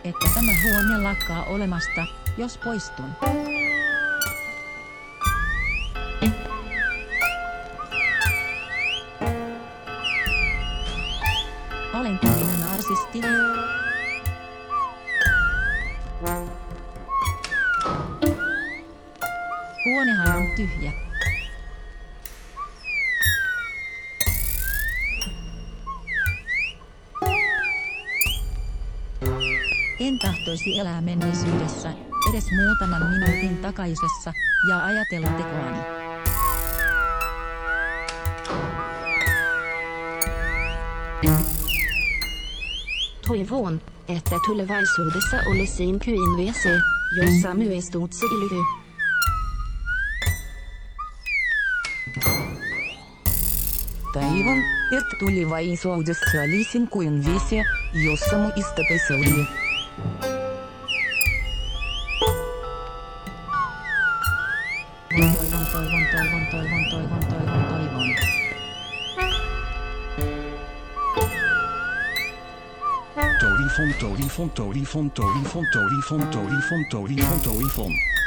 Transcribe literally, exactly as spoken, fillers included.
että tämä huone lakkaa olemasta, jos poistun. Olen todellinen narsisti. Huonehan on tyhjä. En tahtoisi elää menneisyydessä, edes muutaman minuutin takaisessa, ja ajatella tekoani. Toivon, että tulevaisuudessa olisin kuin V C, jossa myös tutsi iltyy. Toivon, että tulevaisuudessa olisin kuin V C, jossa muista pesauduin. Toivon, toivon, toivon, toivon, toivon, toivon, toivon. Torifon, torifon, torifon, torifon, torifon, torifon, torifon, torifon.